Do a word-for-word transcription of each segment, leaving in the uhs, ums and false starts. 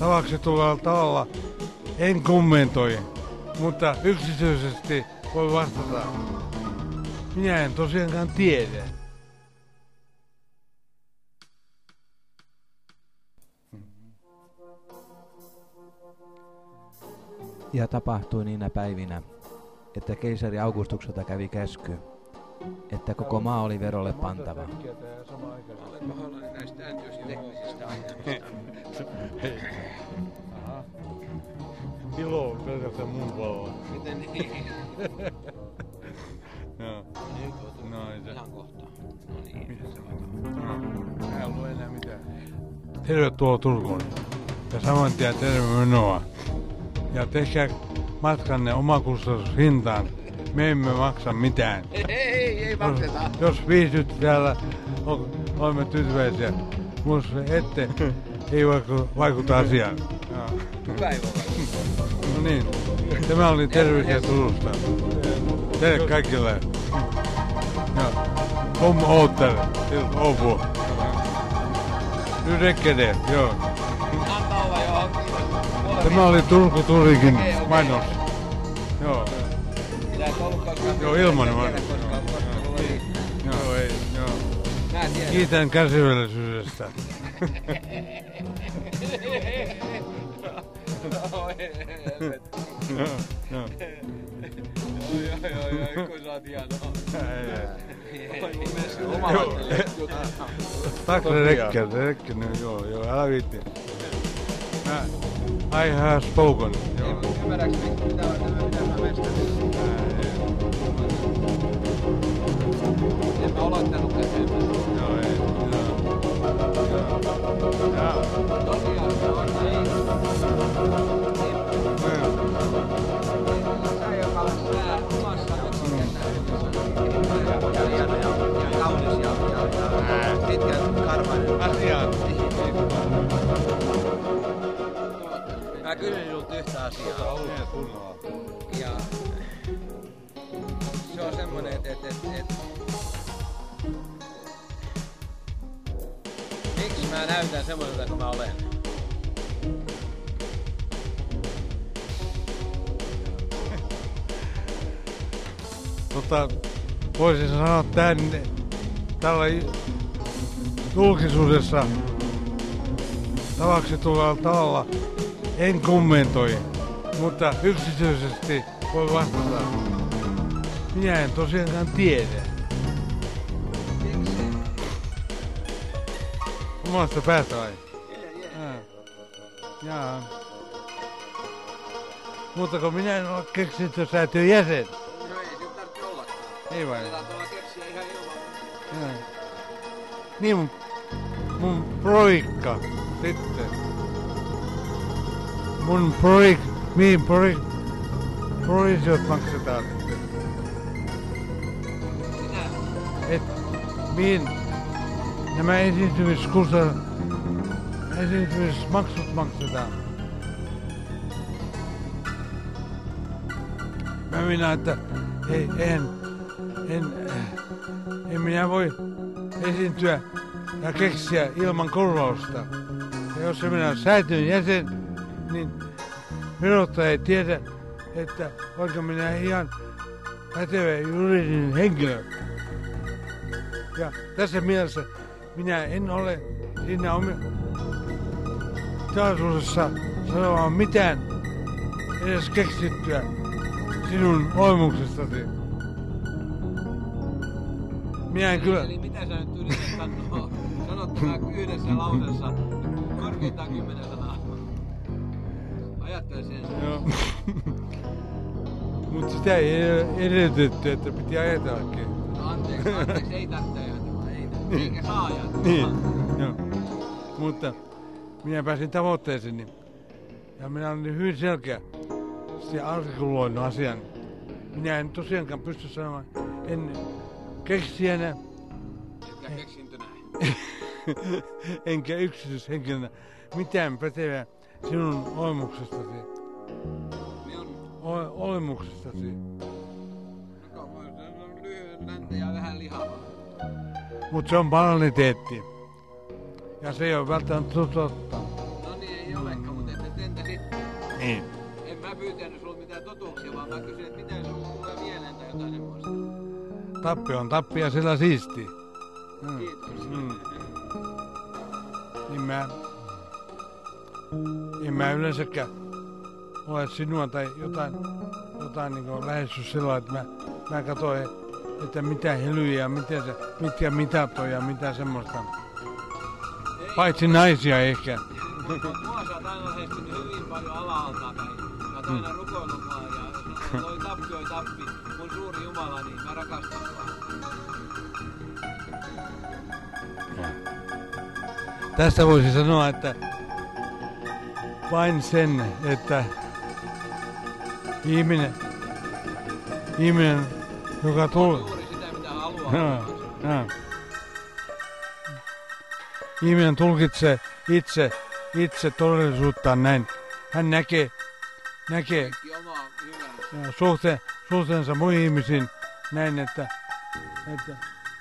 tavaksetulla tavalla en kommentoi, mutta yksityisesti voi vastata. Minä en tosiaankaan tiedä. Ja tapahtui niinä päivinä, että keisari Augustukselta kävi käsky, että koko maa oli verolle pantava. Olen pahoillani näistä teknisistä aiheista. Aha. Ilo on pelkästään mun valoa. Miten niin? Joo. No ei se. Ihan kohta. No niin. Miten se laitetaan? No, mä en ollut enää mitään. Tervetuloa Turkuun. Ja saman tien terve menoa. Ja tehkää matkanne omakustannushintaan. Me emme maksa mitään. Ei, ei, ei makseta. Jos, jos viihdyt täällä, olemme tyytyväisiä. Mutta ette, ei vaiku, vaikuta asiaan. Kuka ei voi vaikuttaa? No niin, tämä oli terveisiä Turusta. Teille kaikille. Ja kom oottele, til Åbo. Nyt rekkede, joo. Anna olla johonkin. Tämä oli Turku Turikin mainos. Joo. Mitä et ollut koskaan? Joo, ilmanen Mä en mainos. tiedä koskaan, koska mulla oli. Joo, ei, joo. Mä tiedän. Kiitän kärsivällisyydestä. Oi, helvetti. Joo, joo. Joo, joo, joo, kun sä oot hienoa. Ei, ei. Oi, mun mielestä omalaiselle juttu. Tack räcker, det räcker nu. Joo, joo, älä viitti. Mä, I have spoken. Joo. Ymmärräks mitä mitä mä mestän? En mä aloittanutkaan sen. Joo, ei. Joo. Joo. Tosiaan se on niin. Sä joka olet sää omassa ja hieno ja kaunis ja pitkän karvainen. Asiaan. Mä kysyn sulta yhtä asiaa. Ja se on semmonen, että et, et, et, miksi mä näytän semmoiselta kuin mä olen? Mutta voisin sanoa tän, tällä julkisuudessa tavaksetulla tavalla en kommentoi, mutta yksityisesti voi vastata. Minä en tosiaankaan tiedä. Miksi? Omasta päästä vai? Jaa. Jaa. Mutta kun minä en ole keksintö-säätiön jäsen. No ei se tarvitse ollakaan. Ei vai? Voidaan tuolla keksiä ihan ilman. Jaa. Niin mun, mun proikka sitten. Mun proik, mihin proik, provisiot maksetaan sitten. Sinä? Et mihin nämä esiintymiskustannukset, esiintymismaksut maksetaan. Mä minä, että ei, en, en, en minä voi esiintyä ja keksiä ilman korvausta. Ja jos minä olen säätiön jäsen, niin verottaja ei tiedä, että vaikka minä ihan pätevä juridinen henkilö. Ja tässä mielessä minä en ole siinä omi tilaisuudessa sanomaan mitään edes keksittyä sinun olemuksestasi. Minä en kyllä... Eli mitä sä nyt yrität sanoa? Sanot tämän yhdessä lauseessa korkeintaan kymmenen sanaa. Ajattele sen. Joo. Mutta sitä ei edellytetty, että piti ajatellakin. No anteeksi, anteeksi, ei tarvitse ajatella, ei tarvitse. Eikä saa ajatella. Niin, joo. Mutta minä pääsin tavoitteeseeni. Ja minä olin hyvin selkeä sitten artikuloinut asian. Minä en tosiaankaan pysty sanomaan, en keksijänä, Etkä keksintönä. enkä yksityishenkilönä mitään pätevää sinun olemuksestasi. Ne on O- olemuksestasi. lyhyt läntä ja vähän lihavaa. Mutta se on banaliteetti. Ja se ei ole välttämättä totta. No niin, ei olekaan, mutta et Niin. En mä pyytänyt sulla mitään totuuksia, vaan mä kysyin, että mitä sun tulee mieleen tai jotain semmoista. Tappi on tappi ja sillä siisti. Mm. Kiitos. Mm. Niin mä... En mä yleensäkään ole sinua tai jotain, jotain niin lähessyt sillä että mä, mä katsoin, että mitä helyjä, mitä se, mitkä mitat on ja mitä semmoista. Ei, Paitsi naisia ehkä. mua sä oot aina lähestynyt hyvin paljon ala-alta päin. Mä oot aina rukoillut mua ja sanonut, toi tappi, oi tappi, mun suuri jumala, niin mä rakastan sua. Tästä voisi sanoa, että vain sen, että ihminen, ihminen joka tulee... Juuri sitä, mitä haluaa. Ja, ja. Ihminen tulkitsee itse, itse todellisuuttaan näin. Hän näkee, näkee Kaikki omaa hyvänsä. ja suhteen, suhteensa muihin ihmisiin näin, että, että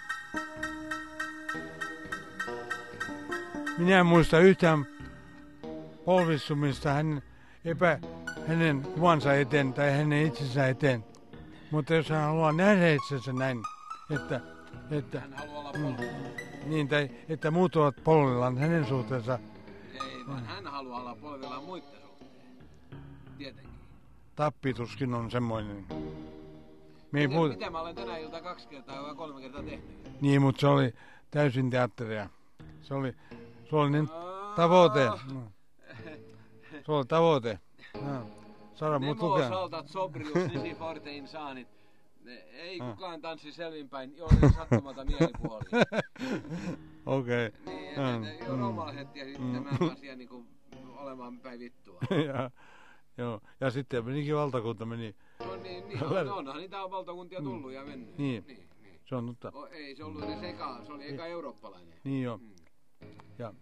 minä en muista yhtään polvissumista hänen, epä, hänen kuvansa eteen tai hänen itsensä eteen. Mutta jos hän haluaa nähdä itsensä näin, että, että, Hän haluaa olla polvilla. niin, tai, että muut ovat polvillaan hänen suhteensa, Ei, vaan hän haluaa olla polvillaan muiden suhteen. Tietenkin. tappituskin on semmoinen. Me ei Mitä, puhuta. mitä mä olen tänä ilta kaksi kertaa vai kolme kertaa tehnyt? Niin, mutta se oli täysin teatteria. Se oli, se oli niin tavoite. No. Se oli tavoite. No. Saada mut Nemo lukea. saltat sobrius nisi forte insanit. Ne- Ei Ah. kukaan tanssi selvinpäin, joiden sattumalta mielipuolia. Okei. Okay. Niin, Mm, että jo mm. romalhetti ja sitten Mm. tämä asia niinku olemaan päin vittua. ja, joo. Ja sitten menikin valtakunta meni. No niin, niin on, onhan niitä on valtakuntia tullut ja mennyt. Niin. niin, niin. Se on mutta. O, ei se ollut edes eka, se oli eka eurooppalainen. Niin joo. Mm. Ja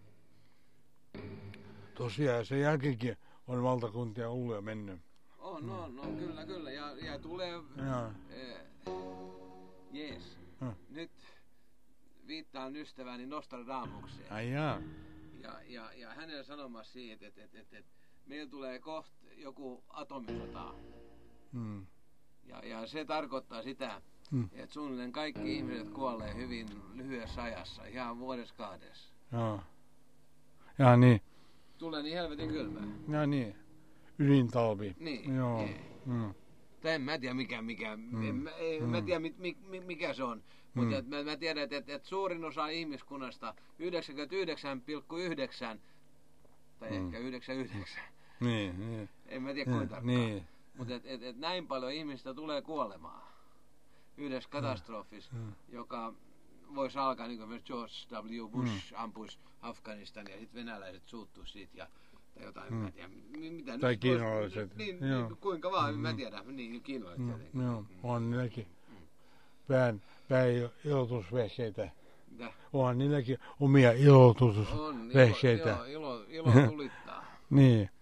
tosiaan sen jälkeenkin on valtakuntia ollut ja mennyt. On, on, on, kyllä, kyllä. Ja, ja tulee... Joo. Eh, jees. Mm. Nyt viittaan ystäväni Nostradamukseen. Ai jaa. Ja, ja, ja hänen sanomassa siitä, että et, et, et, meillä tulee kohta joku atomisota. Mm. Ja, ja se tarkoittaa sitä, Mm. että suunnilleen kaikki ihmiset kuolee hyvin lyhyessä ajassa, ihan vuodessa kahdessa. Joo. Ja niin. Tulee niin helvetin kylmää. Ja niin. Ydintalvi. Niin. Joo. Niin. Mm. Tai en mä tiedä mikä, mikä, Mm. en, mä, en, Mm. mä tiedä mi, mi, mi, mikä se on. Mutta Mm. mä, mä tiedän, että et, et suurin osa ihmiskunnasta, yhdeksänkymmentäyhdeksän pilkku yhdeksän tai Mm. ehkä yhdeksänkymmentäyhdeksän, Niin, niin. en mä tiedä kuinka tarkkaan. Niin. Mutta et, et, et näin paljon ihmistä tulee kuolemaan yhdessä katastrofissa, Mm. joka voisi alkaa niin kuin George W. Bush ampuisi Afganistania ja sitten venäläiset suuttuisi siitä ja tai jotain, Mm. mä en tiedä, mi- mitä Tai nyt kiinalaiset, Niin, joo. niin, kuinka vaan, mä en Mm. tiedä, niin kiinalaiset No, tietenkin. joo, Mm. on niilläkin pään, pään ilotusvehkeitä. Mitä? Onhan niilläkin omia On, ilo, ilotusvehkeitä. joo, ilo, ilo tulittaa. Niin.